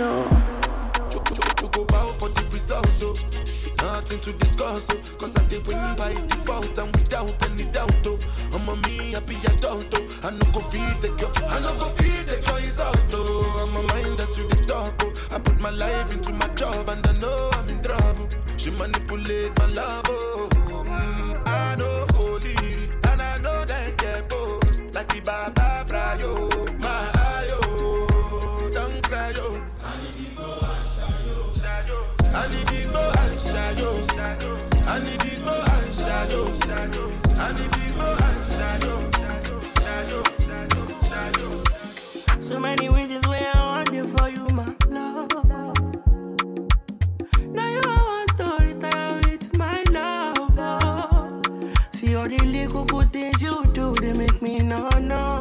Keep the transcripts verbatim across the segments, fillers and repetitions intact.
You, you, you go bow for the result, oh. Nothing to discuss, oh. Cause I did win by default and without any doubt, oh. I'm a me happy adult, oh. I no go feed the girl, I no go feed the girl is out, oh. I'm a mind that's really talk, oh. I put my life into my job and I know I'm in trouble. She manipulate my love, oh. Mm, I know holy and I know that get both. Like the Baba Frayo, my ayo, don't cry, yo. I need to go and shadow. I need to go and shadow. I need to go and shadow. I need to go and shadow. So many reasons where I want you for you, my love. Now you want to retire with my love. See all the little good things you do, they make me no, no.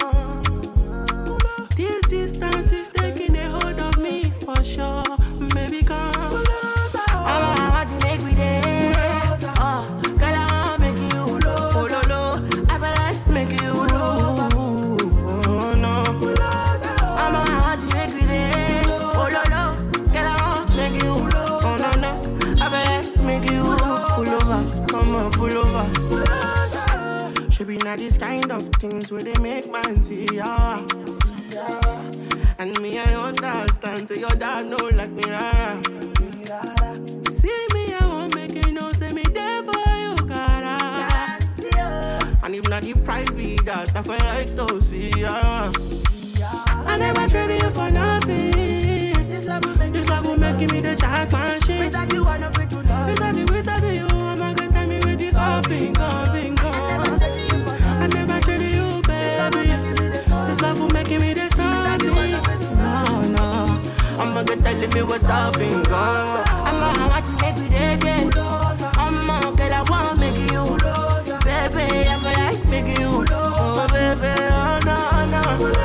This distance is taking a hold of me for sure. Baby, come. I want to make me there. Oh, girl, I want to make you low. Oh, no, no. I feel like make you low. Oh, no. I want to make me there. Oh, no, no. Girl, I want to make you low. Oh, no, no. I feel like make you low. Pull over. Come on, pull over. Should be not this kind of things where they make man see ya. And me, I understand. Say your dad know like me, rara. See me, I won't make you know. Say me there for you, cara. And if not the price be that, I feel like to see ya. I never traded you for nothing. This love will make, this love will make me the jackpot shit. Without you, I know free to love. Without you, without you, I'm a good time with this all bingo, bingo. I never traded you, baby. This love will make me this nothing. No, no. I'm a good telling me what's up, bingo. I'm a want to make me dead. I'm a girl, I want to make you. Baby, I feel like making you. Oh, baby, oh, no, no.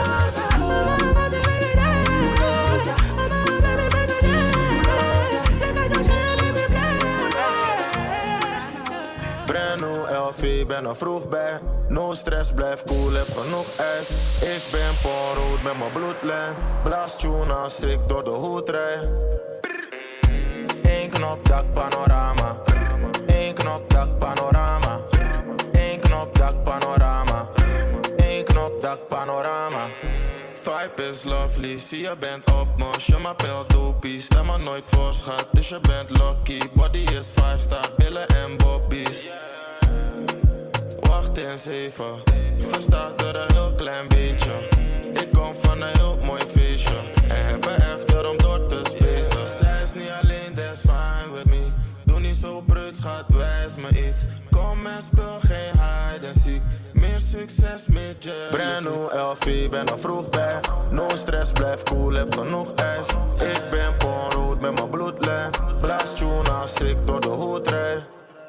L V, ben er vroeg bij. No stress, blijf cool, heb genoeg ijs. Ik ben porrood met mijn bloedlijn. Blaas tune als ik door de hoed rij. Eén knop, dak, panorama. Eén knop, dak, panorama. Eén knop, dak, panorama. Eén knop, dak, panorama. Vibe is lovely, zie je bent op mos. Je m'appelt dopie, stem maar nooit voor schat. Dus je bent lucky, body is five star, billen en bobbies. Wacht eens even, verstaat er een heel klein beetje. Ik kom van een heel mooi feestje en heb een efter om door te spacen. Zij is niet alleen, that's fine with me. Doe niet zo bruut, schat, wijs me iets. Kom en speel geen hide and seek. Meer succes met je. Brand new L V, ben er vroeg bij. No stress, blijf cool, heb genoeg ijs. Ik ben porrood met mijn bloedlijn. Blaas tune als ik door de hoed rij.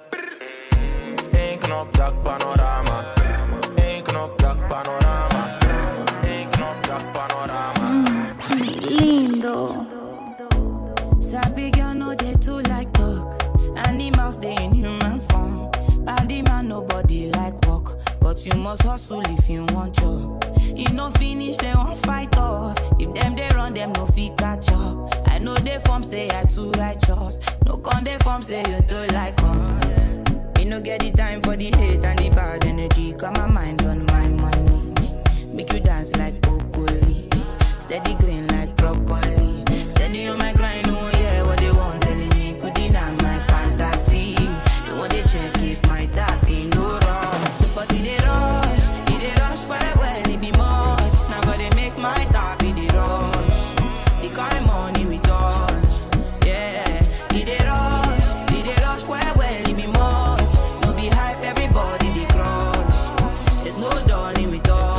Eén knop, dak, panorama. Eén knop, dak, panorama. Eén knop, dak, panorama. Lindo. Sabi girl no they too like talk. Animals they in human form. Body man nobody like walk. But you must hustle if you want job. You no finish they won't fight us. If them they run them no fit catch up. I know they form say I too righteous. No con they form say you too like us. Me no get the time for the hate and the bad energy. Got my mind on my money. Make you dance like broccoli. Steady green like broccoli. Steady on my grind, oh yeah, what they want telling me could deny my fantasy. They want to check if my tap ain't no wrong. But it they rush, it they rush well, well, it be much. Now gotta make my tap in the rush. The kind money we touch, yeah. It they rush, it they rush well, well, it be much. No be hype, everybody they crush. There's no darling with us.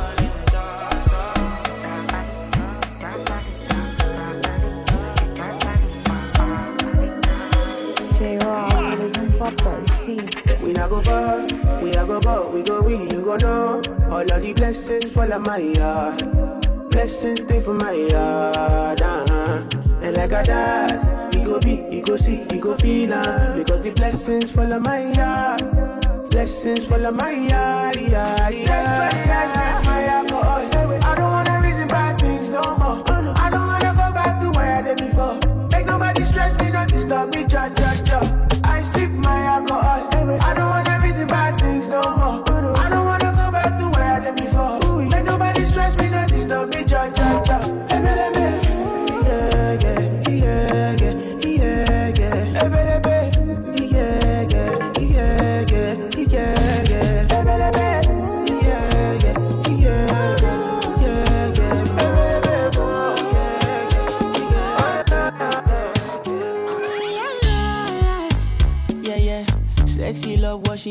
We not go far, we not go far, we go we, you go know. All of the blessings fall on my yard. Blessings stay for my yard, uh-huh. And like I died, you go be, you go see, you go feel uh, because the blessings fall on my yard. Blessings fall on my yard, yeah, yeah. That's why I set my alcohol. I don't wanna reason bad things no more. I don't wanna go back to where I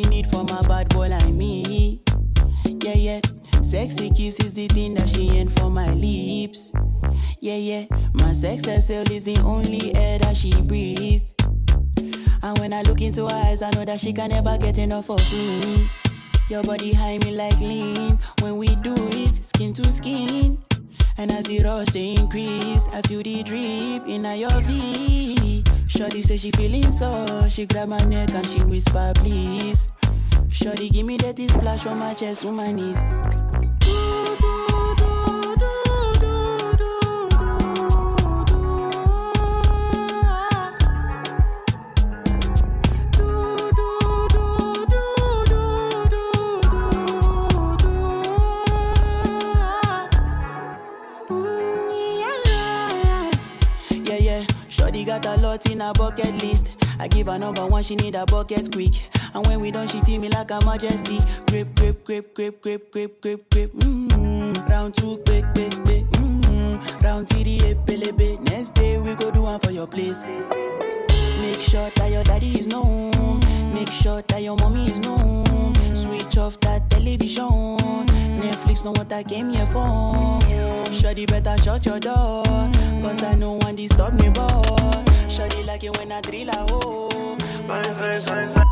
she need for my bad boy like me. Yeah, yeah. Sexy kiss is the thing that she ain't for my lips. Yeah, yeah. My sex herself is the only air that she breathes. And when I look into her eyes, I know that she can never get enough of me. Your body high me like lean. When we do it, skin to skin. And as the rush they increase, I feel the drip in your V. Shorty say she feeling so. She grab my neck and she whisper, please. Shorty give me that splash from my chest to my knees. Got a lot in her bucket list. I give her number one, she need a bucket quick. And when we done, she feel me like a majesty. Grip, grip, grip, grip, grip, grip, grip, grip. Mm-hmm. Round two, quick, quick, quick. Mm-hmm. Round three, epelebe. Next day we go do one for your place. Make sure that your daddy is known. Make sure that your mommy is known. Switch off that television. Netflix know what I came here for. Shawty better shut your door, cause I know one disturb me, boy. Shawty like it when I drill a hole. But I finish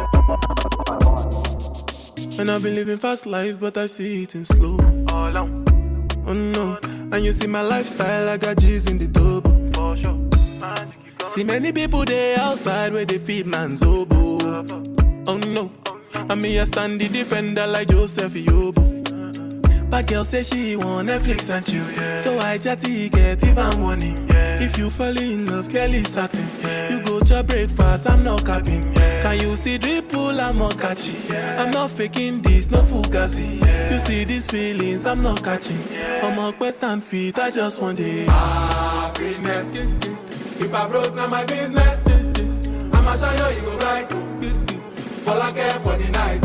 and I've been living fast life, but I see it in slow. Oh no, and you see my lifestyle, I got G's in the double. See many people there outside where they feed man's oboe. Oh no, and me I stand the defender like Joseph Yobo. But girl say she want Netflix and chill, yeah. So I chatty get even money, yeah. If you fall in love, Kelly satin, yeah. You go to breakfast, I'm not capping, yeah. Can you see dripple, I'm not catchy, yeah. I'm not faking this, no fugazi, yeah. You see these feelings, I'm not catching, yeah. I'm a quest and feet, I just want it. Happiness. If I broke, now my business. I'ma show you, you go right. All I care for the night.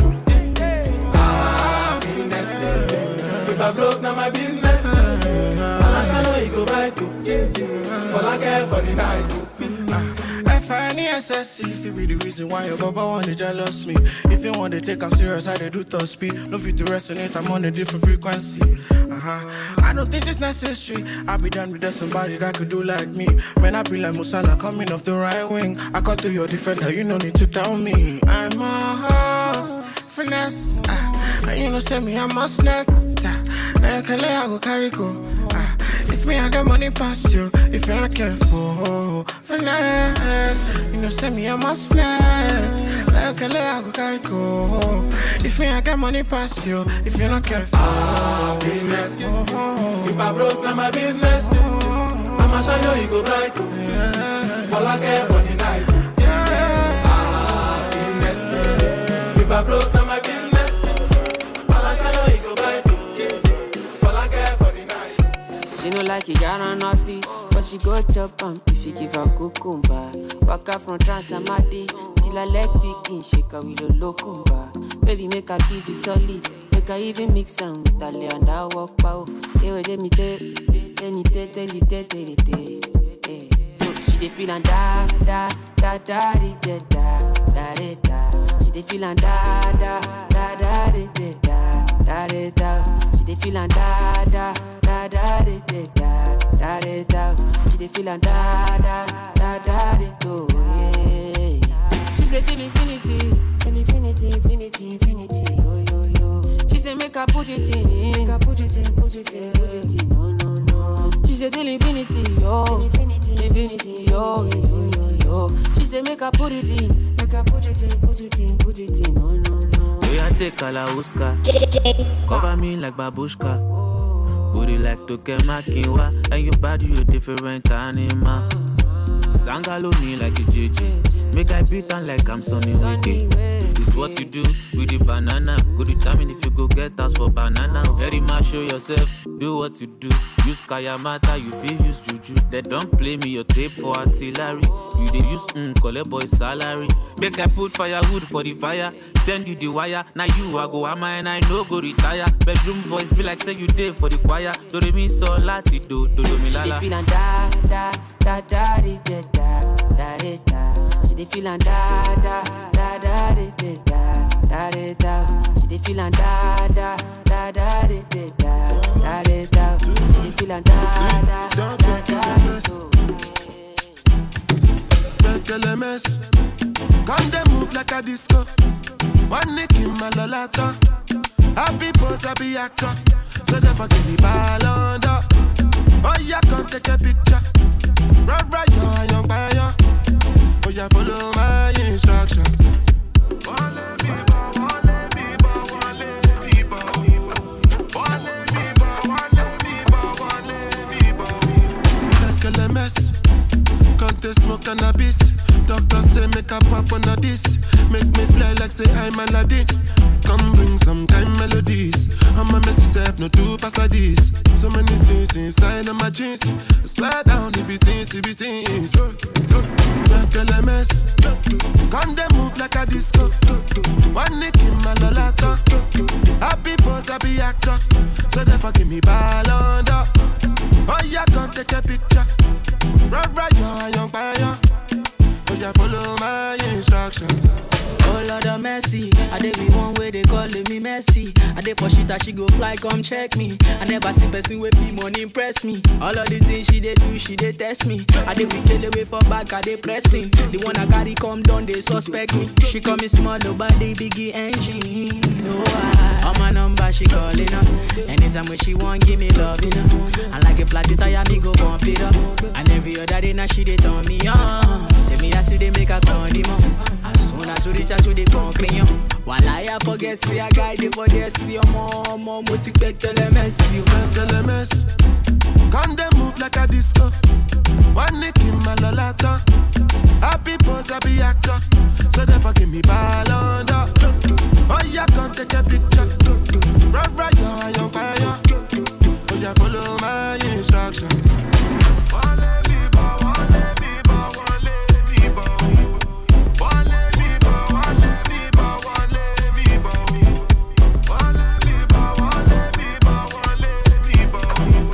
Happiness. If I broke, now my business. I'ma show you, you go right. All I care for the night. F I N E S S, if it be the reason why your baba wanna jealous me. If you want to take I'm serious, I do top speed. No fit to resonate, I'm on a different frequency. Uh-huh. I don't think it's necessary. I'll be done with that somebody that could do like me. When I be like Musala coming off the right wing, I cut through your defender, you no need to tell me. I'm a horse, finesse. Uh, and you know say me, I'm a snap. Now you can let I go carry go. Uh, if me I got money past you, if you're not careful, finesse. You know say me, I'm a snap. Now you can let I go carry go. If me I got money past you, if you're not careful. Ah, finesse. Oh, oh. If I broke, now my business. Oh, I'ma show you, you go bright. Yeah. All I care for the night. Yeah. Ah, finesse. If I broke, now my business. All I show you, you go bright. All I care for the night. She no like it, got on naughty, but she go chop and if you give her cucumber. Walk out from Transamadi till I leg picking, shake her with a locumba. Baby, make her give you solid. Make her even mix am with a lay and I walk pow. Hey, wait, let me tell, tell it, tell it, tell it, tell it. She dey feelin' da da da da da da da da da. She dey feelin' da da da da da da da da da. She dey feelin' da da da da da da da da da. She dey feelin' da da da da da da. She say till infinity, till infinity, infinity, infinity. Yo yo yo. She say make her put it in, make her put it in, put it in, put it in. No no no. She say till infinity, yo, infinity, infinity, yo, infinity, yo. She say make her put it in, make her put it in, put it in, put it in. No no no. We a take Kalauska, cover me like babushka. Booty like Tokemakinwa, and your body you different animal. Sangaloni like a J J, make I beat on like I'm Sonny Wiki. This what you do with the banana. Go determine if you go get us for banana. Very much show yourself, do what you do. Use Kayamata, you feel use Juju. They don't play me your tape for artillery. You they use mm, collect boy salary. Make I put firewood for the fire. Send you the wire. Now you I go ama and I no go retire. Bedroom voice be like say you did for the choir. Do re mi so lati do do do mi lala. She dey feelin' da da da da da da da da da. She dey feelin' da da da da da da da da da. She dey feel and da da da da da da da da da. She dey feel and da da da da da. Make a mess. Come they move like a disco. One nick in my lolata. Happy pose, happy actor. So never give me ball under. Oh yeah, come take a picture. Right, right, yo, young buyer. Oh yeah, follow my instruction. Wale biba, wale biba, wale biba. Wale biba, wale biba, wale biba. Like a mess. Can't they smoke cannabis? Doctor say make a pop on a this. Make me fly like say I'm Aladdin. Come bring some kind melodies. I'm a messy self, no two pass like this. So many things inside of my jeans. I swear down, it be things, it be things. Like a mess. Come they move like a disco. One nick in my lolata. Happy pose, happy actor. So therefore give me ball under. Oh yeah, come take a picture. Right, right, yo, young buyer. Oh yeah, follow my instruction. Oh Lord of mercy, I dey be one way they calling me messy. I dey for shit that she go fly, come check me. I never see person with fee money impress me. All of the things she dey do, she dey test me. I dey wicked away for back, I dey pressing. The one I carry come down, they suspect me. She call me small, body biggie engine. No, I, on my number she calling up. Anytime when she want, give me love, you know. And like a flat tire, me go bump it up. And every other day now she dey turn me on. Say me I see they make a condiment. As soon as we reach out to the concrete, while I forget, see a guy dey for there, see your mom, mom, what you back to the mess, you back to the mess. Come they move like a disco. One nick in my lolata. Happy pose, happy actor. So therefore give me ball under. Oh yeah, come take a picture. Right, right, yo, young fire. Oh yeah, follow my instruction. Wale biba, wale biba, wale biba. Wale biba, wale biba, wale biba. Wale biba, wale biba, wale biba.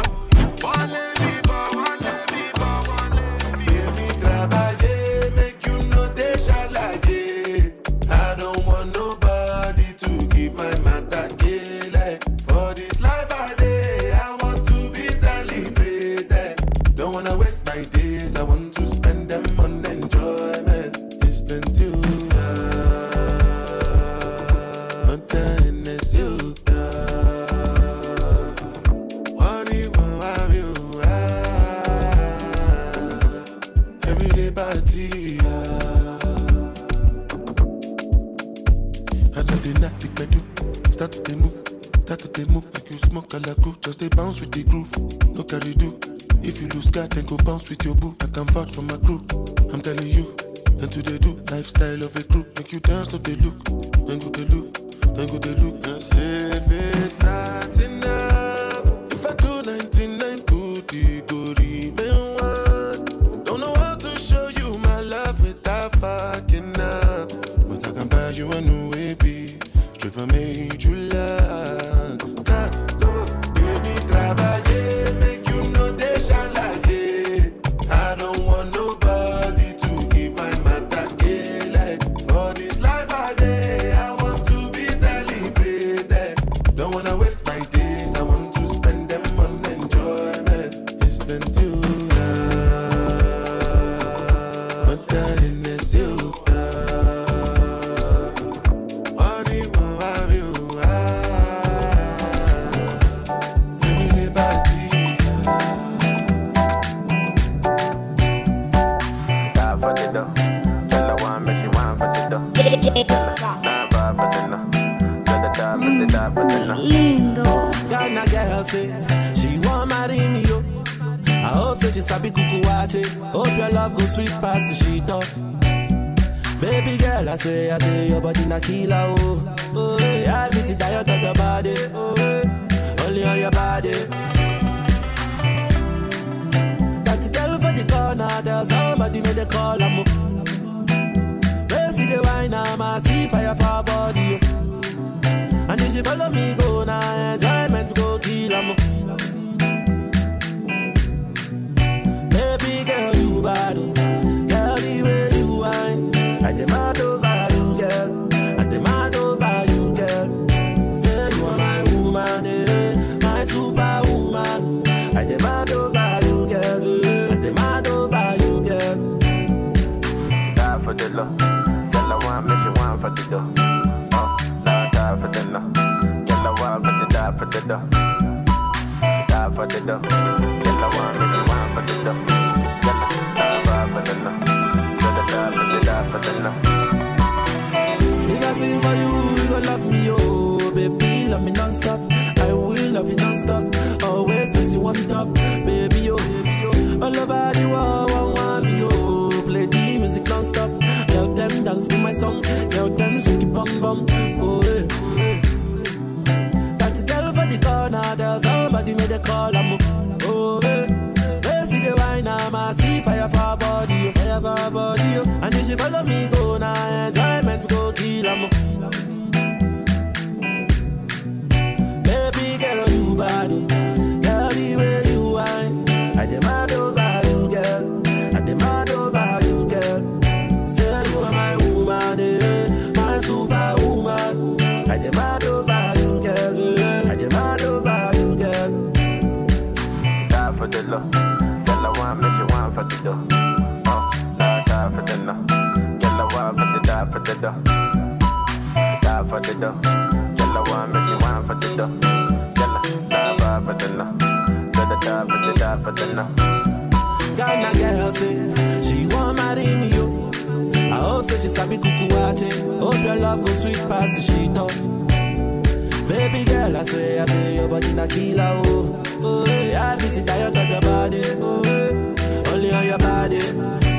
Wale biba, wale biba, wale biba. Let me trabaye, make you know they shalaye. I don't want nobody to keep my matter killer. For this life I day, I want to be celebrated. Don't wanna waste my days, I want to spend them on enjoyment. It's been too hard, but then it's you. What do you want, what do you want? Everyday party. As I did not think I do, start to move, start to move like you smoke a la crew. Just they bounce with the groove, no carry do. If you lose God, then go bounce with your boo. I can vouch for my crew, I'm telling you. Then to they do, lifestyle of a crew. Make you dance, not they look, then go they look, then go they look. And say if it's not enough, if I do ninety-nine good, it go remain one. Don't know how to show you my love without fucking up. But I can buy you a new A B, straight from made you love. God, double, baby, trabaye, make you know they shalaye. I don't want nobody to keep my matter killer. For this life I day, I want to be celebrated. Don't wanna waste my days, I want to spend them on enjoyment. It's been too hard, but then it's you. What do you want, what do you want? Everybody. Die for the dough. Tell her one, but she want for the dough. Die for the dough. Tell her die for the die for the dough. Lindo. Ghana girl say she want marry me, yo. I hope so she sabi kuku wache. Hope your love go sweet past the sheet up. Baby girl, I say, I say your body na killer, oh. Oh, yeah, I beat it diet of your body. Oh, yeah, only on your body. That girl for the corner, there's somebody made a call, I'm where see the wine, I'm a see fire for her body, oh. And if she follow me, go now, enjoyment go kill, I'm baby girl, you bad, oh. Girl, the way you whine, I demand over you, girl. I demand over dough. Die for the dough. Girl, I want me, she want for the dough. Girl, I die for the dough. Girl, I die for the die for the dough. If I sing for you, you gon' love me, oh baby, love me non-stop. I will love you non-stop. Always place you on top, baby, oh baby, oh. All over the world, I want me, oh. Play the music non-stop. Tell them dance to my song. Tell them shake it bum bum. Oh yeah, oh yeah. That girl for the corner, there's somebody made a call. I'm oh yeah. They see the wine, I'm a see fire for her body, oh. Fire for her body, oh. And if she follow me, go now, enjoyment go kill 'em. Baby girl, you body, girl the way you whine, I demand over you, girl. I demand over you, girl. Say you are my woman, eh? My superwoman. I demand over you, girl. I demand over you, girl. Die for the love, girl I want me, she want for the dough. Oh, die side for the love, girl I want for the die for the dough. Die for the dough, girl I want me, she want for the dough. Girl I die for the love, girl I die for the die for the love. Ghana girl say she want marry me, yo. I hope say she sabi kukuwache. Hope your love go sweet past the shit up. Baby girl, I swear, I say your body na killer, oh. Oh, yeah, I get it tired of your body, oh. Only on your body.